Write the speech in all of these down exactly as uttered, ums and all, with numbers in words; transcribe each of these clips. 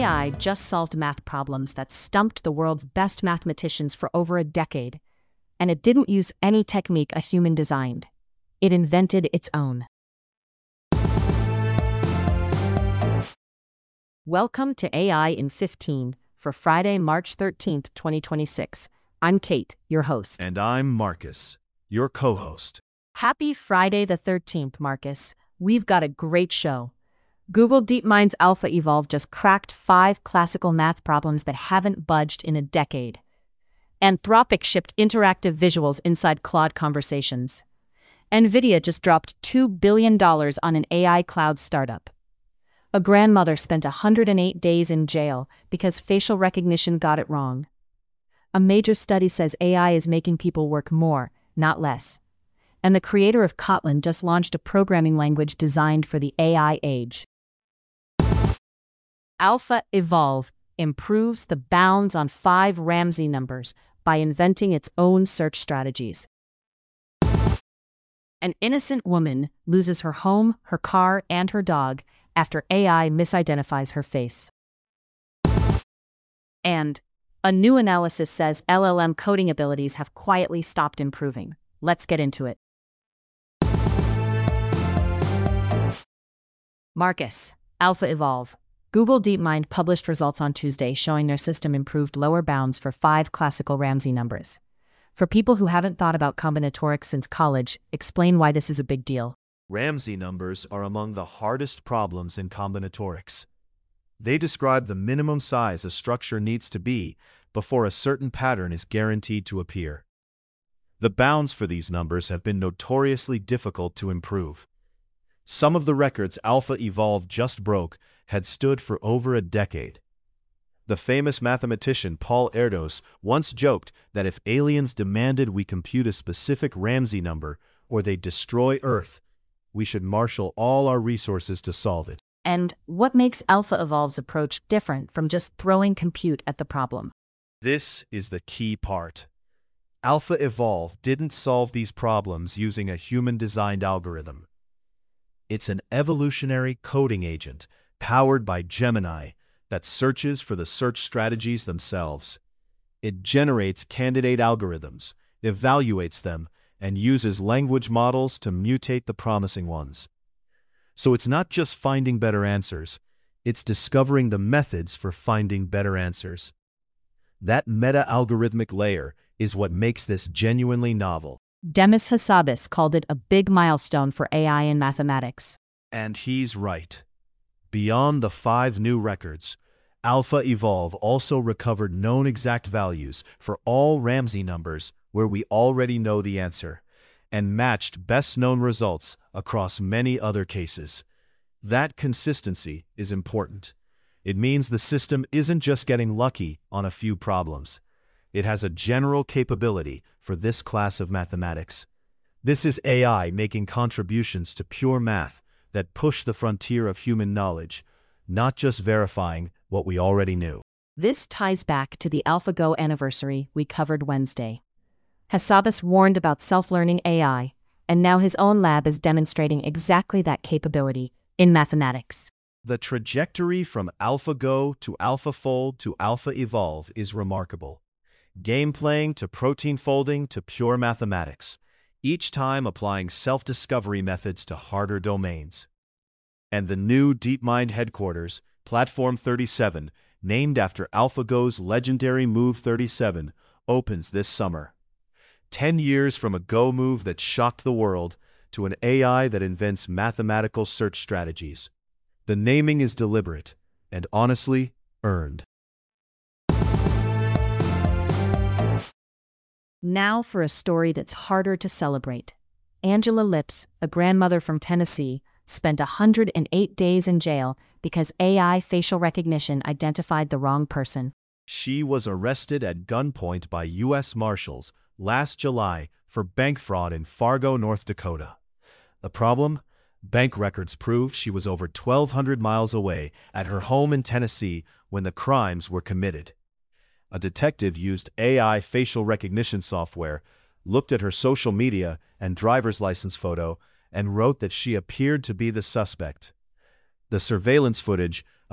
A I just solved math problems that stumped the world's best mathematicians for over a decade. And it didn't use any technique a human designed. It invented its own. Welcome to A I in fifteen for Friday, March thirteenth, twenty twenty-six. I'm Kate, your host. And I'm Marcus, your co-host. Happy Friday the thirteenth, Marcus. We've got a great show. Google DeepMind's AlphaEvolve just cracked five classical math problems that haven't budged in a decade. Anthropic shipped interactive visuals inside Claude Conversations. NVIDIA just dropped two billion dollars on an A I cloud startup. A grandmother spent one hundred eight days in jail because facial recognition got it wrong. A major study says A I is making people work more, not less. And the creator of Kotlin just launched a programming language designed for the A I age. AlphaEvolve improves the bounds on five Ramsey numbers by inventing its own search strategies. An innocent woman loses her home, her car, and her dog after A I misidentifies her face. And a new analysis says L L M coding abilities have quietly stopped improving. Let's get into it. Marcus, AlphaEvolve. Google DeepMind published results on Tuesday showing their system improved lower bounds for five classical Ramsey numbers. For people who haven't thought about combinatorics since college, explain why this is a big deal. Ramsey numbers are among the hardest problems in combinatorics. They describe the minimum size a structure needs to be before a certain pattern is guaranteed to appear. The bounds for these numbers have been notoriously difficult to improve. Some of the records AlphaEvolve just broke had stood for over a decade. The famous mathematician Paul Erdos once joked that if aliens demanded we compute a specific Ramsey number or they destroy Earth, we should marshal all our resources to solve it. And what makes AlphaEvolve's approach different from just throwing compute at the problem? This is the key part. AlphaEvolve didn't solve these problems using a human-designed algorithm. It's an evolutionary coding agent powered by Gemini that searches for the search strategies themselves. It generates candidate algorithms, evaluates them, and uses language models to mutate the promising ones. So it's not just finding better answers, it's discovering the methods for finding better answers. That meta-algorithmic layer is what makes this genuinely novel. Demis Hassabis called it a big milestone for A I in mathematics. And he's right. Beyond the five new records, AlphaEvolve also recovered known exact values for all Ramsey numbers where we already know the answer, and matched best-known results across many other cases. That consistency is important. It means the system isn't just getting lucky on a few problems. It has a general capability for this class of mathematics. This is A I making contributions to pure math that push the frontier of human knowledge, not just verifying what we already knew. This ties back to the AlphaGo anniversary we covered Wednesday. Hassabis warned about self-learning A I, and now his own lab is demonstrating exactly that capability in mathematics. The trajectory from AlphaGo to AlphaFold to AlphaEvolve is remarkable. Game playing to protein folding to pure mathematics, each time applying self-discovery methods to harder domains. And the new DeepMind headquarters, Platform thirty-seven, named after AlphaGo's legendary Move thirty-seven, opens this summer. Ten years from a Go move that shocked the world to an A I that invents mathematical search strategies. The naming is deliberate and honestly earned. Now for a story that's harder to celebrate. Angela Lips, a grandmother from Tennessee, spent one hundred eight days in jail because A I facial recognition identified the wrong person. She was arrested at gunpoint by U S Marshals last July for bank fraud in Fargo, North Dakota. The problem? Bank records proved she was over twelve hundred miles away at her home in Tennessee when the crimes were committed. A detective used A I facial recognition software, looked at her social media and driver's license photo, and wrote that she appeared to be the suspect. The surveillance footage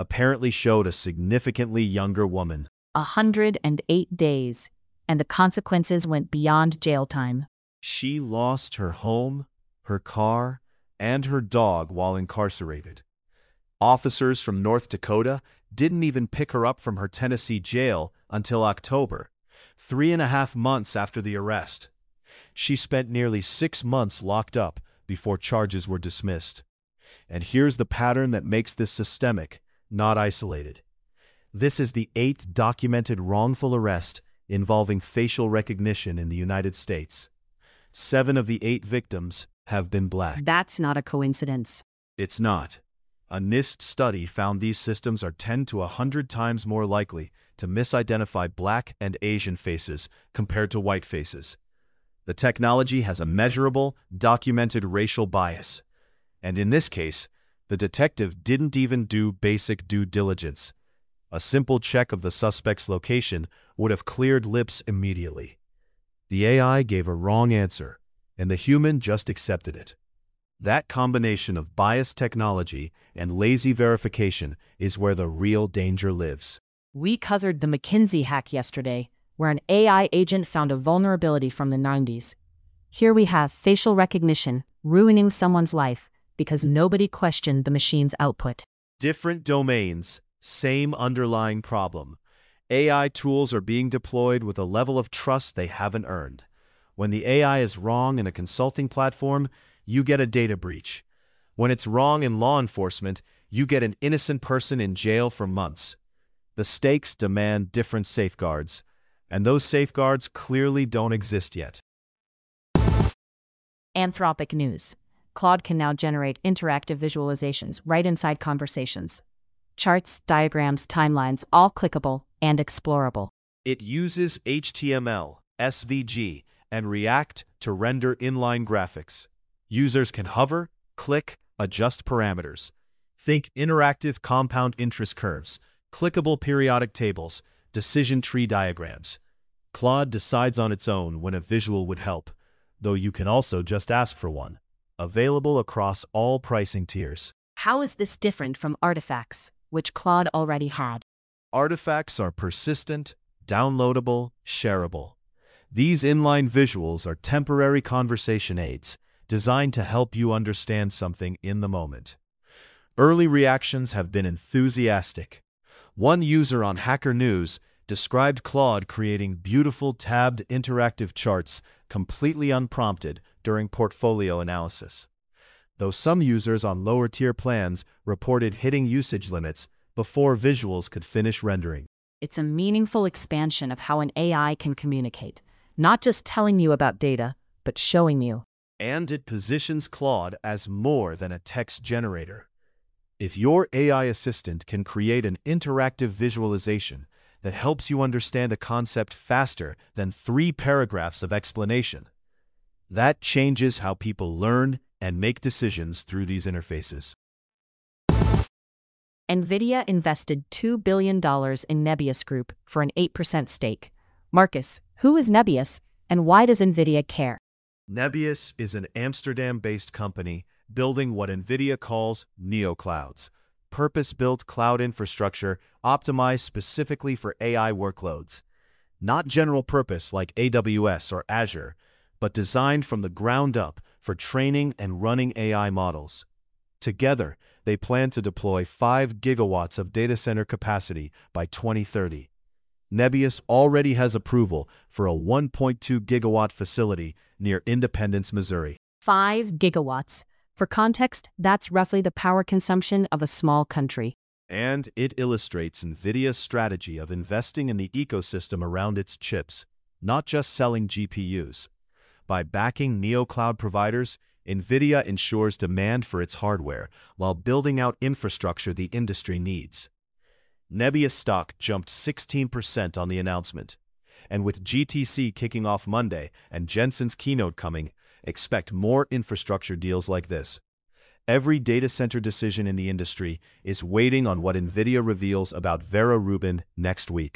apparently showed a significantly younger woman. A hundred and eight days, and the consequences went beyond jail time. She lost her home, her car, and her dog while incarcerated. Officers from North Dakota didn't even pick her up from her Tennessee jail until October, three and a half months after the arrest. She spent nearly six months locked up before charges were dismissed. And here's the pattern that makes this systemic, not isolated. This is the eighth documented wrongful arrest involving facial recognition in the United States. Seven of the eight victims have been black. That's not a coincidence. It's not. A NIST study found these systems are ten to one hundred times more likely to misidentify black and Asian faces compared to white faces. The technology has a measurable, documented racial bias. And in this case, the detective didn't even do basic due diligence. A simple check of the suspect's location would have cleared lips immediately. The A I gave a wrong answer, and the human just accepted it. That combination of biased technology and lazy verification is where the real danger lives. We covered the McKinsey hack yesterday, where an A I agent found a vulnerability from the nineties. Here we have facial recognition ruining someone's life because nobody questioned the machine's output. Different domains, same underlying problem. A I tools are being deployed with a level of trust they haven't earned. When the A I is wrong in a consulting platform, you get a data breach. When it's wrong in law enforcement, you get an innocent person in jail for months. The stakes demand different safeguards, and those safeguards clearly don't exist yet. Anthropic news. Claude can now generate interactive visualizations right inside conversations. Charts, diagrams, timelines, all clickable and explorable. It uses H T M L, S V G, and React to render inline graphics. Users can hover, click, adjust parameters. Think interactive compound interest curves, clickable periodic tables, decision tree diagrams. Claude decides on its own when a visual would help, though you can also just ask for one. Available across all pricing tiers. How is this different from artifacts, which Claude already had? Artifacts are persistent, downloadable, shareable. These inline visuals are temporary conversation aids, designed to help you understand something in the moment. Early reactions have been enthusiastic. One user on Hacker News described Claude creating beautiful tabbed interactive charts completely unprompted during portfolio analysis. Though some users on lower-tier plans reported hitting usage limits before visuals could finish rendering. It's a meaningful expansion of how an A I can communicate, not just telling you about data, but showing you. And it positions Claude as more than a text generator. If your A I assistant can create an interactive visualization that helps you understand a concept faster than three paragraphs of explanation, that changes how people learn and make decisions through these interfaces. NVIDIA invested two billion dollars in Nebius Group for an eight percent stake. Marcus, who is Nebius, and why does NVIDIA care? Nebius is an Amsterdam-based company building what NVIDIA calls neoclouds, purpose-built cloud infrastructure optimized specifically for A I workloads. Not general purpose like A W S or Azure, but designed from the ground up for training and running A I models. Together, they plan to deploy five gigawatts of data center capacity by twenty thirty. Nebius already has approval for a one point two gigawatt facility near Independence, Missouri. Five gigawatts. For context, that's roughly the power consumption of a small country. And it illustrates NVIDIA's strategy of investing in the ecosystem around its chips, not just selling G P Us. By backing neocloud providers, NVIDIA ensures demand for its hardware while building out infrastructure the industry needs. Nebius stock jumped sixteen percent on the announcement. And with G T C kicking off Monday and Jensen's keynote coming, expect more infrastructure deals like this. Every data center decision in the industry is waiting on what NVIDIA reveals about Vera Rubin next week.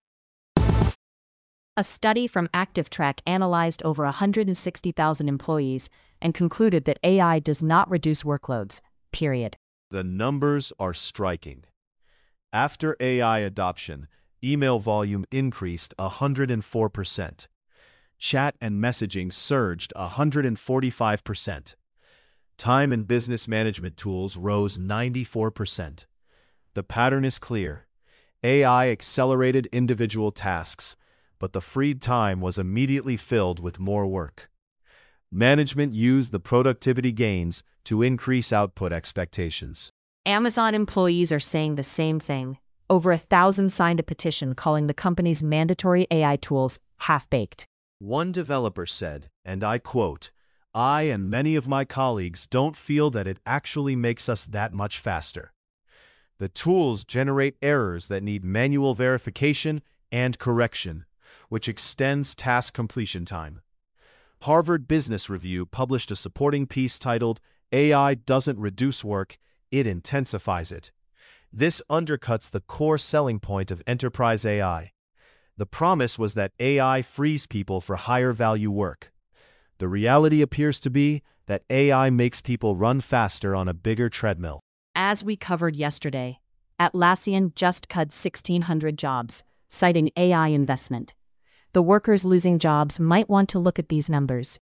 A study from ActiveTrack analyzed over one hundred sixty thousand employees and concluded that A I does not reduce workloads, period. The numbers are striking. After A I adoption, email volume increased one hundred four percent. Chat and messaging surged one hundred forty-five percent. Time and business management tools rose ninety-four percent. The pattern is clear. A I accelerated individual tasks, but the freed time was immediately filled with more work. Management used the productivity gains to increase output expectations. Amazon employees are saying the same thing. Over a thousand signed a petition calling the company's mandatory A I tools half-baked. One developer said, and I quote, "I and many of my colleagues don't feel that it actually makes us that much faster. The tools generate errors that need manual verification and correction, which extends task completion time." Harvard Business Review published a supporting piece titled, "A I Doesn't Reduce Work, It Intensifies It." This undercuts the core selling point of enterprise A I. The promise was that A I frees people for higher value work. The reality appears to be that A I makes people run faster on a bigger treadmill. As we covered yesterday, Atlassian just cut sixteen hundred jobs, citing A I investment. The workers losing jobs might want to look at these numbers.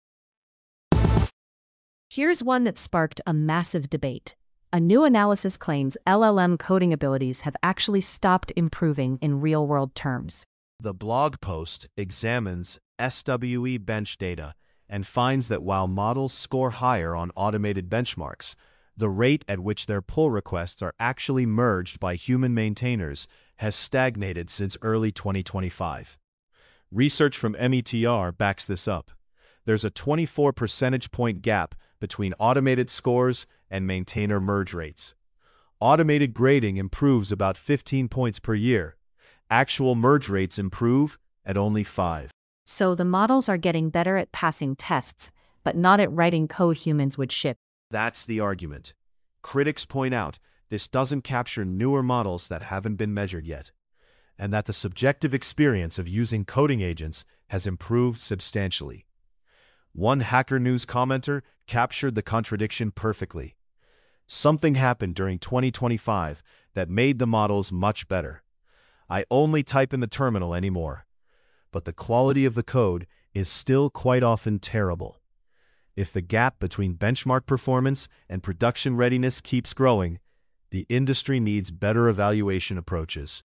Here's one that sparked a massive debate. A new analysis claims L L M coding abilities have actually stopped improving in real-world terms. The blog post examines S W E bench data and finds that while models score higher on automated benchmarks, the rate at which their pull requests are actually merged by human maintainers has stagnated since early twenty twenty-five. Research from M E T R backs this up. There's a twenty-four percentage point gap between automated scores and maintainer merge rates. Automated grading improves about fifteen points per year. Actual merge rates improve at only five. So the models are getting better at passing tests, but not at writing code humans would ship. That's the argument. Critics point out this doesn't capture newer models that haven't been measured yet, and that the subjective experience of using coding agents has improved substantially. One Hacker News commenter captured the contradiction perfectly. Something happened during twenty twenty-five that made the models much better. I only type in the terminal anymore, but the quality of the code is still quite often terrible. If the gap between benchmark performance and production readiness keeps growing, the industry needs better evaluation approaches.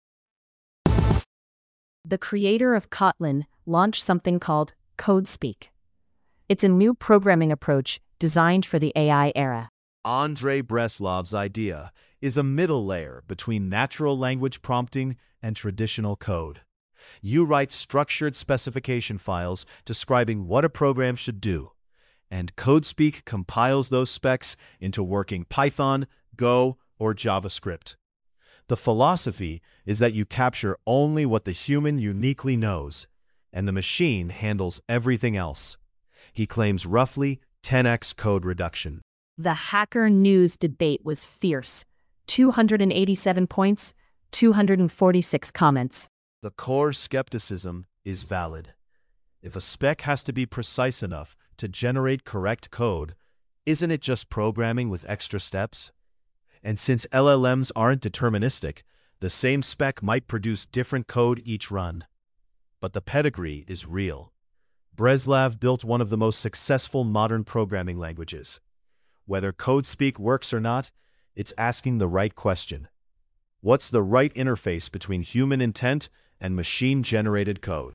The creator of Kotlin launched something called CodeSpeak. It's a new programming approach designed for the A I era. Andrei Breslov's idea is a middle layer between natural language prompting and traditional code. You write structured specification files describing what a program should do, and CodeSpeak compiles those specs into working Python, Go, or JavaScript. The philosophy is that you capture only what the human uniquely knows, and the machine handles everything else. He claims roughly ten x code reduction. The Hacker News debate was fierce. two hundred eighty-seven points, two hundred forty-six comments. The core skepticism is valid. If a spec has to be precise enough to generate correct code, isn't it just programming with extra steps? And since L L Ms aren't deterministic, the same spec might produce different code each run. But the pedigree is real. Breslov built one of the most successful modern programming languages. Whether CodeSpeak works or not, it's asking the right question. What's the right interface between human intent and machine-generated code?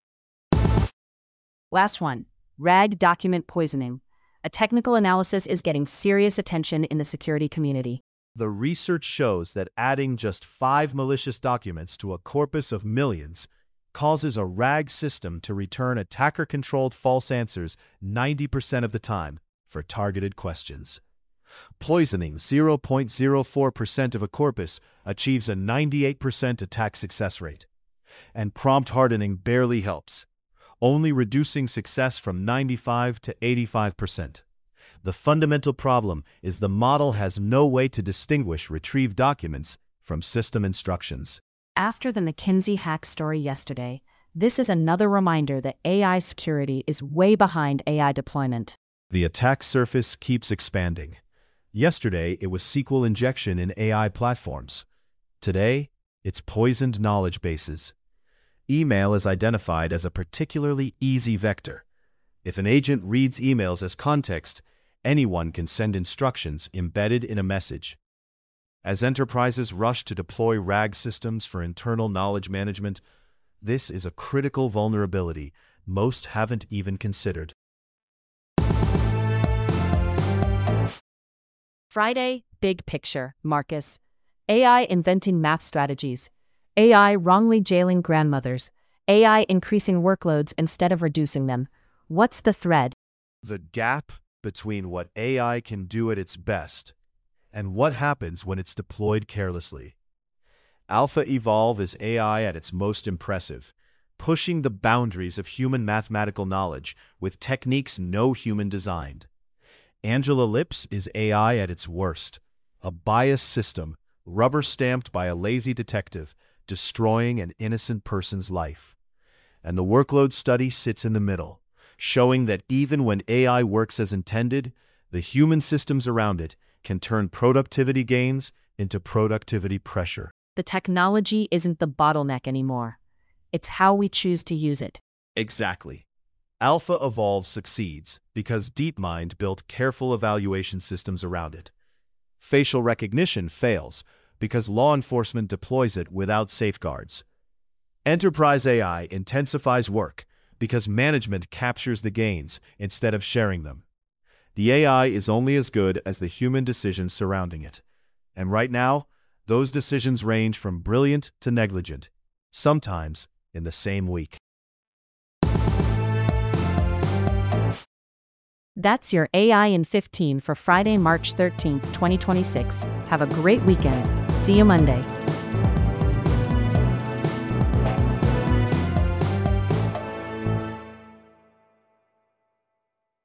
Last one, RAG document poisoning. A technical analysis is getting serious attention in the security community. The research shows that adding just five malicious documents to a corpus of millions causes a RAG system to return attacker-controlled false answers ninety percent of the time for targeted questions. Poisoning zero point zero four percent of a corpus achieves a ninety-eight percent attack success rate. And prompt hardening barely helps, only reducing success from ninety-five to eighty-five percent. The fundamental problem is the model has no way to distinguish retrieved documents from system instructions. After the McKinsey hack story yesterday, this is another reminder that A I security is way behind A I deployment. The attack surface keeps expanding. Yesterday, it was S Q L injection in A I platforms. Today, It's poisoned knowledge bases. Email is identified as a particularly easy vector. If an agent reads emails as context, anyone can send instructions embedded in a message. As enterprises rush to deploy RAG systems for internal knowledge management, this is a critical vulnerability most haven't even considered. Friday, big picture, Marcus. A I inventing math strategies. A I wrongly jailing grandmothers. A I increasing workloads instead of reducing them. What's the thread? The gap between what A I can do at its best and what happens when it's deployed carelessly. Alpha Evolve is A I at its most impressive, pushing the boundaries of human mathematical knowledge with techniques no human designed. Angela Lips is A I at its worst, a biased system, rubber-stamped by a lazy detective, destroying an innocent person's life. And the workload study sits in the middle, showing that even when A I works as intended, the human systems around it can turn productivity gains into productivity pressure. The technology isn't the bottleneck anymore. It's how we choose to use it. Exactly. Alpha Evolve succeeds because DeepMind built careful evaluation systems around it. Facial recognition fails because law enforcement deploys it without safeguards. Enterprise A I intensifies work because management captures the gains instead of sharing them. The A I is only as good as the human decisions surrounding it. And right now, those decisions range from brilliant to negligent, sometimes in the same week. That's your A I in fifteen for Friday, March thirteenth, twenty twenty-six. Have a great weekend. See you Monday.